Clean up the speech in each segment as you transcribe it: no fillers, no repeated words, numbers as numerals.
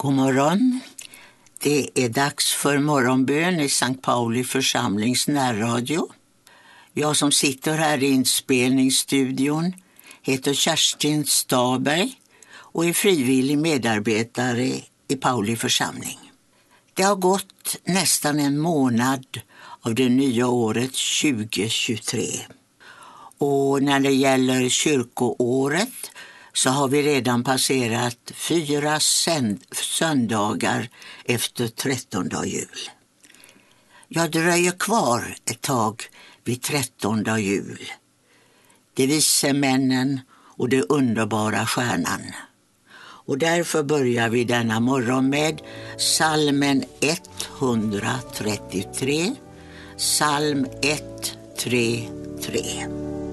God morgon. Det är dags för morgonbön i Sankt Pauli församlings närradio. Jag som sitter här i inspelningsstudion heter Kerstin Staberg och är frivillig medarbetare i Pauli församling. Det har gått nästan en månad av det nya året 2023. Och när det gäller kyrkoåret så har vi redan passerat 4 söndagar efter 13:e jul. Jag dröjer kvar ett tag vid 13:e jul. De vise männen och det underbara stjärnan. Och därför börjar vi denna morgon med Psalmen 133, Psalm 133.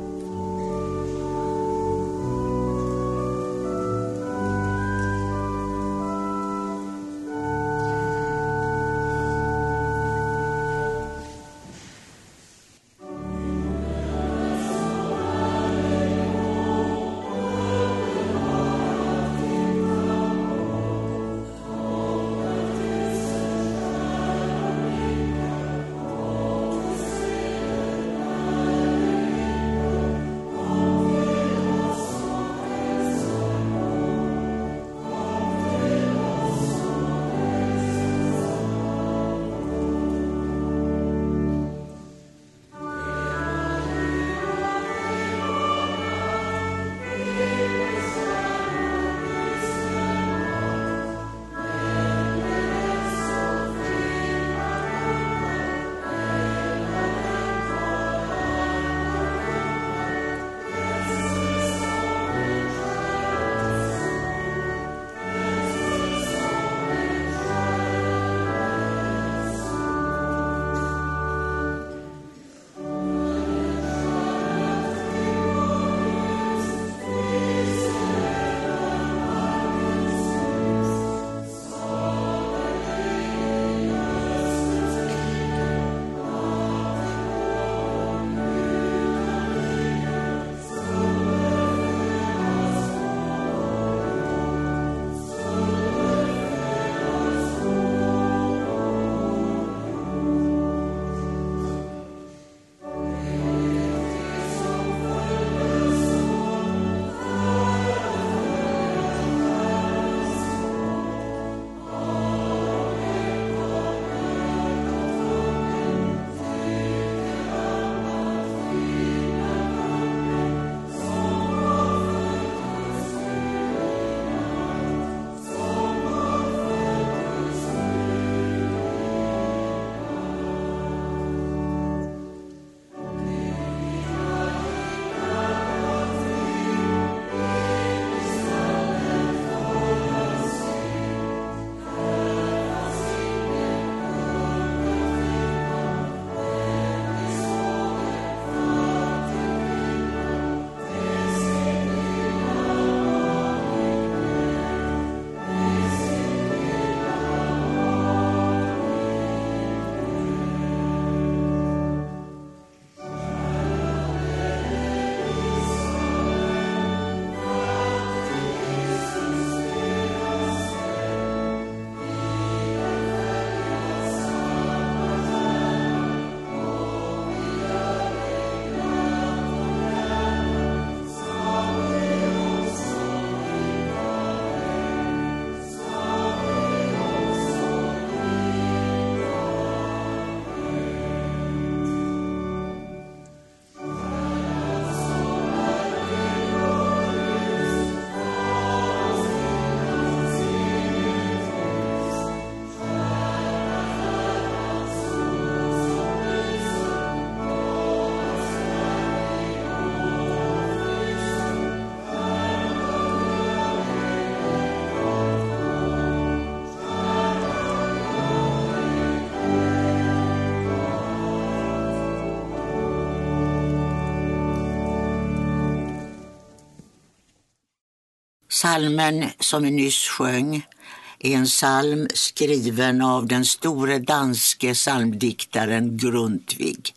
Psalmen som vi nyss sjöng är en psalm skriven av den store danske psalmdiktaren Grundtvig.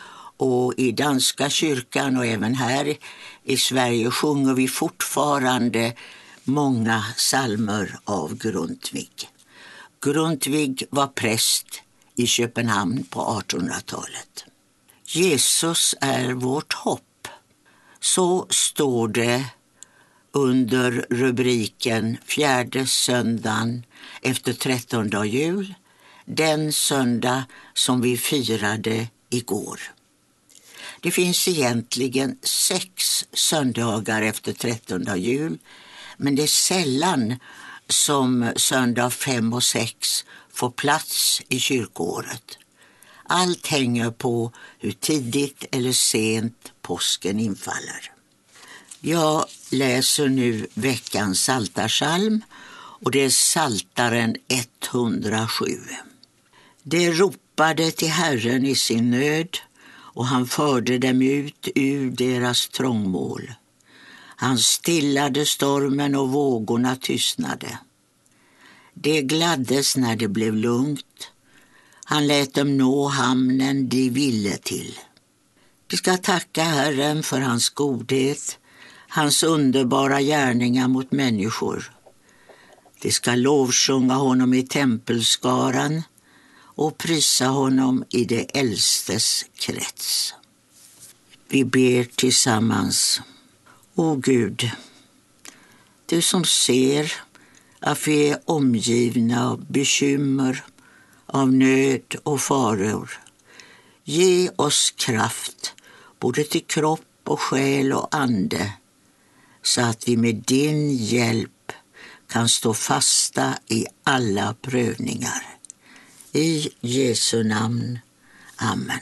Och i danska kyrkan och även här i Sverige sjunger vi fortfarande många psalmer av Grundtvig. Grundtvig var präst i Köpenhamn på 1800-talet. Jesus är vårt hopp. Så står det under rubriken fjärde söndagen efter 13:e jul, den söndag som vi firade igår. Det finns egentligen 6 söndagar efter 13:e jul, men det är sällan som söndag 5 och 6 får plats i kyrkoåret. Allt hänger på hur tidigt eller sent påsken infaller. Jag läser nu veckans psaltarpsalm och det är Psaltaren 107. De ropade till Herren i sin nöd och han förde dem ut ur deras trångmål. Han stillade stormen och vågorna tystnade. De gladdes när det blev lugnt. Han lät dem nå hamnen de ville till. De ska tacka Herren för hans godhet, hans underbara gärningar mot människor. De ska lovsjunga honom i tempelskaran och prisa honom i det äldstes krets. Vi ber tillsammans. O Gud, du som ser att vi är omgivna av bekymmer, av nöd och faror. Ge oss kraft, både till kropp och själ och ande, så att vi med din hjälp kan stå fasta i alla prövningar. I Jesu namn. Amen.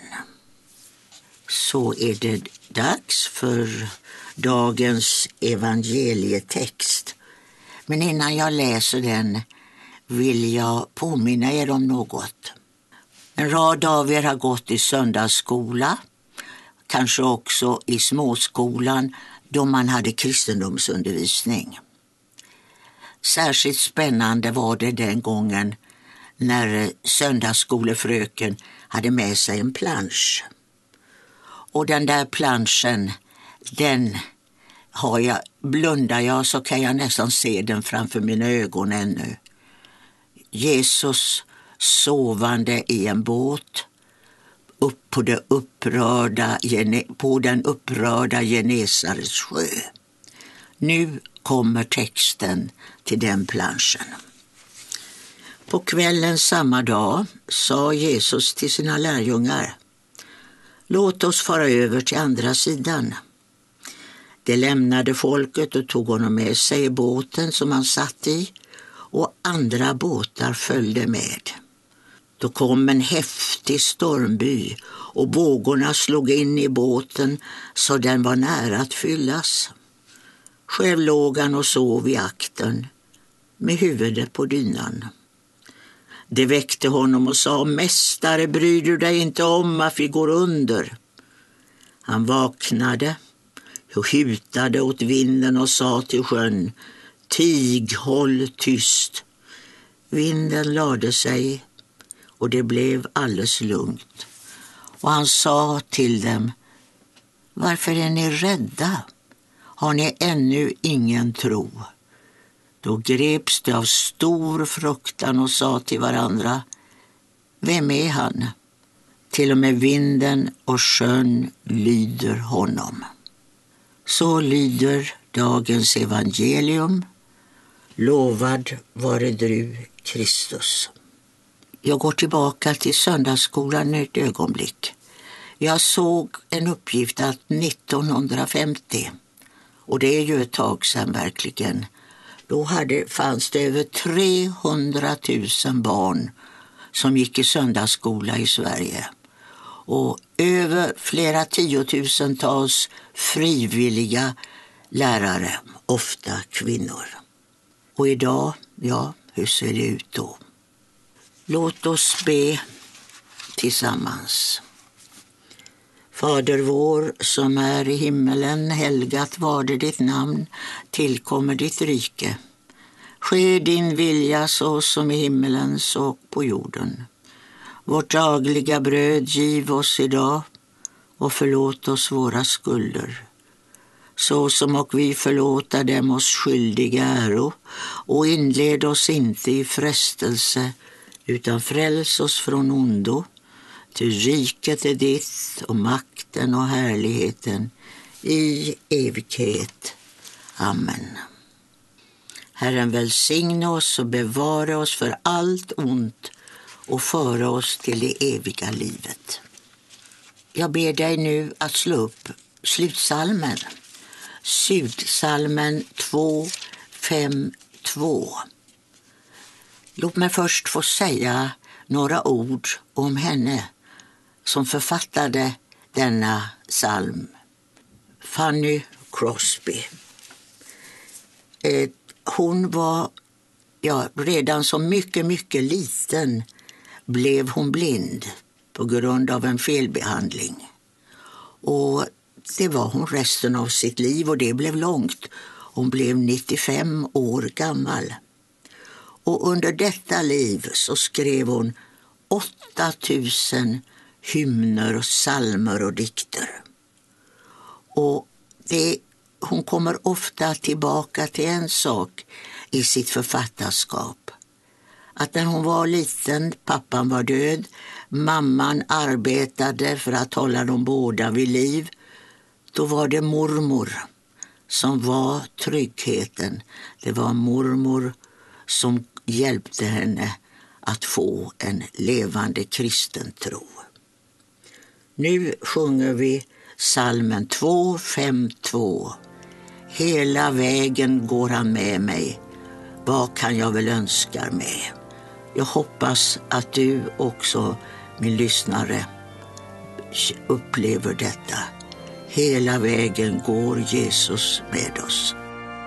Så är det dags för dagens evangelietext. Men innan jag läser den vill jag påminna er om något. En rad av er har gått i söndagsskola, kanske också i småskolan då man hade kristendomsundervisning. Särskilt spännande var det den gången när söndagsskolefröken hade med sig en plansch. Och den där planschen, den blundar jag så kan jag nästan se den framför mina ögon ännu. Jesus sovande i en båt upp på den upprörda Genesarets sjö. Nu kommer texten till den planschen. På kvällen samma dag sa Jesus till sina lärjungar: låt oss fara över till andra sidan. De lämnade folket och tog honom med sig i båten som han satt i, och andra båtar följde med. Då kom en häftig stormby och vågorna slog in i båten så den var nära att fyllas. Själv låg han och sov i aktern med huvudet på dynan. Det väckte honom och sa: mästare, bryr du dig inte om att vi går under? Han vaknade och hutade åt vinden och sa till sjön: tig, håll tyst. Vinden lade sig och det blev alldeles lugnt. Och han sa till dem: varför är ni rädda? Har ni ännu ingen tro? Då greps de av stor fruktan och sa till varandra: vem är han? Till och med vinden och sjön lyder honom. Så lyder dagens evangelium. Lovad vare du, Kristus. Jag går tillbaka till söndagsskolan ett ögonblick. Jag såg en uppgift att 1950, och det är ju ett tag sedan verkligen, då fanns det över 300 000 barn som gick i söndagsskola i Sverige. Och över flera tiotusentals frivilliga lärare, ofta kvinnor. Och idag, hur ser det ut då? Låt oss be tillsammans. Fader vår som är i himmelen, helgat varde ditt namn, tillkommer ditt rike. Ske din vilja så som i himmelen så på jorden. Vårt dagliga bröd giv oss idag och förlåt oss våra skulder, så som och vi förlåta dem oss skyldiga äro, och inled oss inte i frestelse, utan fräls oss från ondo. Till riket är ditt och makten och härligheten i evighet. Amen. Herren välsigne oss och bevara oss för allt ont och föra oss till det eviga livet. Jag ber dig nu att slå upp slutsalmen. Psalmen 2:5-2. Låt mig först få säga några ord om henne som författade denna psalm. Fanny Crosby. Hon var redan som mycket liten blev hon blind på grund av en felbehandling. Och det var hon resten av sitt liv, och det blev långt. Hon blev 95 år gammal. Och under detta liv så skrev hon 8000 hymner, psalmer och dikter. Och hon kommer ofta tillbaka till en sak i sitt författarskap. Att när hon var liten, pappan var död, mamman arbetade för att hålla dem båda vid liv. Då var det mormor som var tryggheten. Det var mormor som hjälpte henne att få en levande kristen tro. Nu sjunger vi psalmen 2:5-2. Hela vägen går han med mig. Vad kan jag väl önska mig? Jag hoppas att du också, min lyssnare, upplever detta. Hela vägen går Jesus med oss.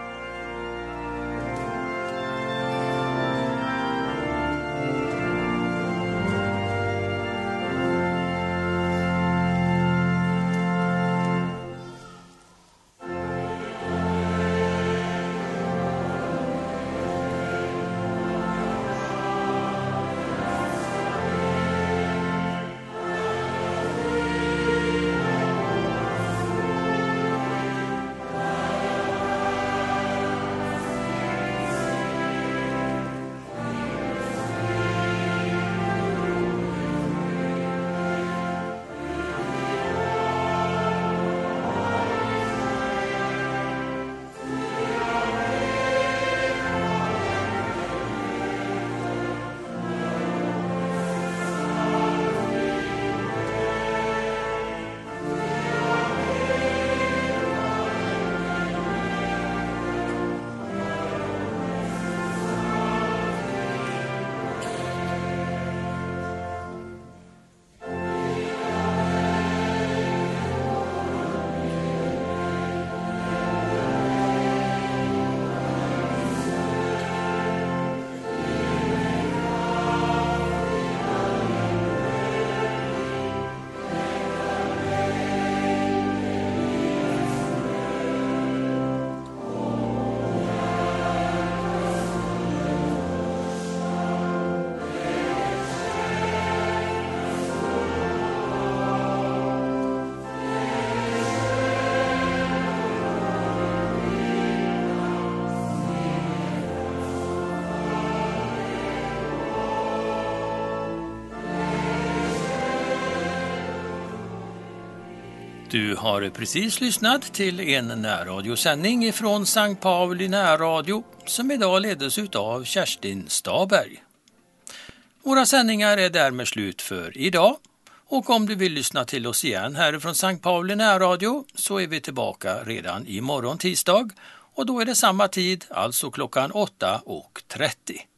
Du har precis lyssnat till en närradiosändning från Sankt Pauli närradio som idag ledes av Kerstin Staberg. Våra sändningar är därmed slut för idag, och om du vill lyssna till oss igen härifrån Sankt Pauli närradio så är vi tillbaka redan imorgon tisdag, och då är det samma tid, alltså klockan 8:30.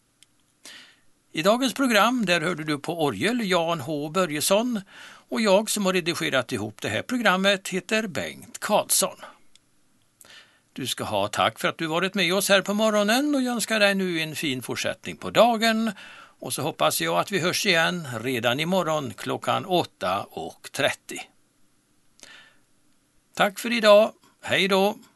I dagens program där hörde du på orgel Jan H. Börjesson, och jag som har redigerat ihop det här programmet heter Bengt Karlsson. Du ska ha tack för att du varit med oss här på morgonen, och jag önskar dig nu en fin fortsättning på dagen. Och så hoppas jag att vi hörs igen redan imorgon klockan 8:30. Tack för idag. Hej då!